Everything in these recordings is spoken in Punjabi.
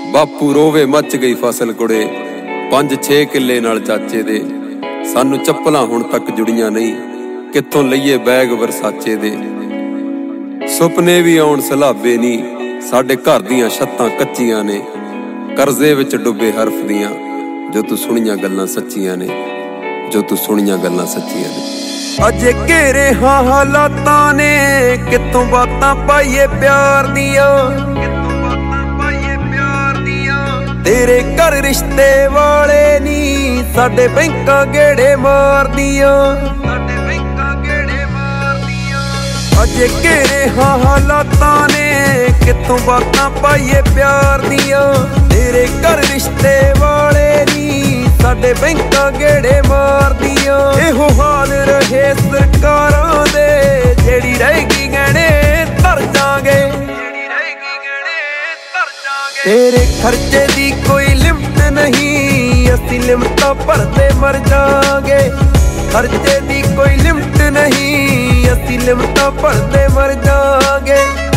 ਬਾਪੂ ਰੋਵੇ ਮੱਚ ਗਈ ਫਸਲ ਕੁੜੇ 5-6 ਕਿੱਲੇ ਨਾਲ ਚਾਚੇ ਦੇ। ਸਾਨੂੰ ਚੱਪਲਾਂ ਹੁਣ ਤੱਕ ਜੁੜੀਆਂ ਨਹੀਂ, ਕਿੱਥੋਂ ਲਈਏ ਬੈਗ ਵਰਸਾਚੇ ਦੇ। ਸੁਪਨੇ ਵੀ ਆਉਣ ਸਲਾਬੇ ਨਹੀਂ, ਸਾਡੇ ਘਰ ਦੀਆਂ ਛੱਤਾਂ ਕੱਚੀਆਂ ਨੇ। ਕਰਜ਼ੇ ਵਿੱਚ ਡੁੱਬੇ ਹਰਫ ਦੀਆਂ ਜੋ ਤੂੰ ਸੁਣੀਆਂ ਗੱਲਾਂ ਸੱਚੀਆਂ ਨੇ, ਜੋ ਤੂੰ ਸੁਣੀਆਂ ਗੱਲਾਂ ਸੱਚੀਆਂ ਨੇ। ਅਜੇ ਘੇਰੇ ਹਾਂ ਹਾਲਾਤਾਂ ਨੇ, ਕਿੱਥੋਂ ਬਾਤਾਂ ਪਾਈਏ ਪਿਆਰ ਦੀਆਂ। ਤੇਰੇ ਘਰ ਰਿਸ਼ਤੇ ਵਾਲੇ ਨੀ, ਸਾਡੇ ਬੈਂਕਾਂ ਗੇੜੇ ਮਾਰਦੀਆਂ। ਅਜੇ ਘੇਰੇ ਹਾਂ ਹਾਲਾਤਾਂ ਨੇ, ਕਿੱਥੋਂ ਬਾਤਾਂ ਪਾਈਏ ਪਿਆਰ ਦੀਆਂ। ਤੇਰੇ ਘਰ ਰਿਸ਼ਤੇ ਵਾਲੇ ਨੀ, ਸਾਡੇ ਬੈਂਕਾਂ ਗੇੜੇ ਮਾਰਦੀਆਂ। ਇਹੋ ਹਾਲ ਰਹੇ ਸਰਕਾਰਾਂ ਦੇ, ਜਿਹੜੀ ਰਹੇਗੀ ਗਹਿਣੇ ਧਰ ਜਾਗੇ। ਤੇਰੇ ਖਰਚੇ ਦੀ ਕੋਈ ਲਿਮਟ ਨਹੀਂ, ਅਸੀਂ ਲਿਮਟਾਂ ਭਰਦੇ ਮਰ ਜਾਗੇ। ਖਰਚੇ ਦੀ ਕੋਈ ਲਿਮਟ ਨਹੀਂ, ਅਸੀਂ ਲਿਮਟਾਂ ਭਰਦੇ ਮਰ ਜਾਗੇ।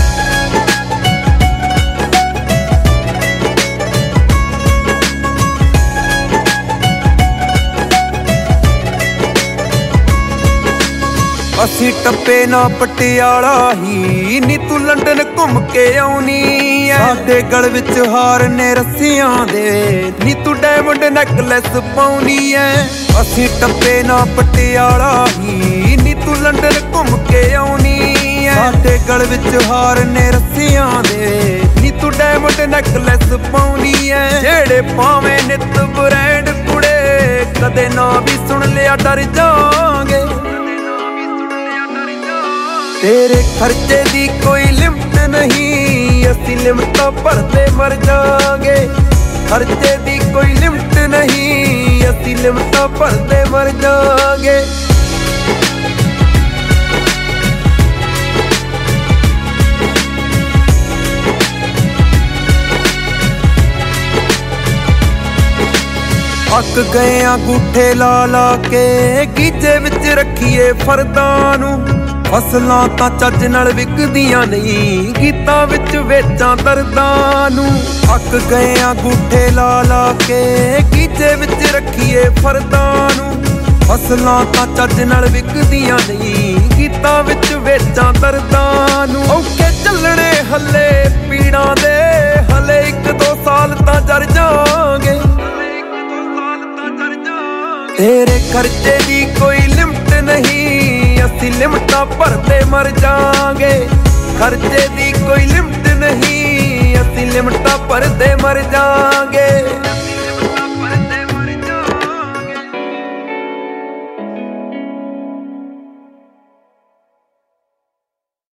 ਅਸੀਂ ਟੱਪੇ ਨਾ ਪਟਿਆਲਾ ਹੀ, ਨੀ ਤੂੰ ਲੰਡਨ ਘੁੰਮ ਕੇ ਆਉਣੀ ਐ। ਸਾਡੇ ਗਲ ਵਿੱਚ ਹਾਰ ਨੇ ਰੱਸਿਆਂ ਦੇ, ਨੀ ਤੂੰ ਡਾਇਮੰਡ ਨੈਕਲੈਸ ਪਾਉਣੀ ਐ। ਅਸੀਂ ਟੱਪੇ ਨਾ ਪਟਿਆਲਾ ਹੀ, ਨੀ ਤੂੰ ਲੰਡਨ ਘੁੰਮ ਕੇ ਆਉਣੀ ਐ। ਸਾਡੇ ਗਲ ਵਿੱਚ ਹਾਰ ਨੇ ਰੱਸਿਆਂ ਦੇ, ਨੀ ਤੂੰ ਡਾਇਮੰਡ ਨੈਕਲੈਸ ਪਾਉਣੀ ਐ। ਜਿਹੜੇ ਪਾਵੇਂ ਨਿੱਤ ਬ੍ਰੈਂਡ ਕੁੜੇ, ਕਦੇ ਨਾ ਵੀ ਸੁਣ ਲਿਆ ਡਰ ਜਾਵਾਂਗੇ। ਤੇਰੇ ਖਰਚੇ ਦੀ ਕੋਈ ਲਿਮਟ ਨਹੀਂ, ਅਸੀਂ ਲਿਮਟਾਂ ਭਰਦੇ ਮਰ ਜਾਗੇ। ਖਰਚੇ ਦੀ ਕੋਈ ਲਿਮਟ ਨਹੀਂ, ਅਸੀਂ ਲਿਮਟਾਂ ਭਰਦੇ ਮਰ ਜਾਗੇ। ਅੱਕ ਗਏ ਆ ਗੂਠੇ ਲਾ ਲਾ ਕੇ, ਗੀਜੇ ਵਿੱਚ ਰੱਖੀਏ ਫਰਦਾਂ ਨੂੰ। ਫਸਲਾਂ ਤਾਂ ਚੱਜ ਨਾਲ ਵਿਕਦੀਆਂ ਨਹੀਂ, ਗੀਤਾਂ ਵਿੱਚ ਵੇਚਾਂ ਦਰਦਾਂ ਨੂੰ। ਅੱਕ ਗਏ ਆ ਗੂਠੇ ਲਾ ਲਾ ਕੇ, ਗੀਜੇ ਵਿੱਚ ਰੱਖੀਏ ਫਰਦਾਂ ਨੂੰ। ਫਸਲਾਂ ਤਾਂ ਚੱਜ ਨਾਲ ਵਿਕਦੀਆਂ ਨਹੀਂ, ਗੀਤਾਂ ਵਿੱਚ ਵੇਚਾਂ ਦਰਦਾਂ ਨੂੰ। ਔਖੇ ਚੱਲਣੇ ਹੱਲੇ ਪੀੜਾਂ ਦੇ, ਹਲੇ 1-2 ਸਾਲ ਤਾਂ ਜਰ ਜਾਵਾਂਗੇ। ਤੇਰੇ ਖਰਚੇ ਦੀ ਕੋਈ ਲਿਮਟ ਨਹੀਂ, ਅਸੀਂ ਲਿਮਟਾਂ ਭਰਦੇ ਮਰ ਜਾਗੇ। ਖਰਚੇ ਦੀ ਕੋਈ ਲਿਮਟ ਨਹੀਂ, ਅਸੀਂ ਲਿਮਟਾਂ ਭਰਦੇ ਮਰ ਜਾਗੇ।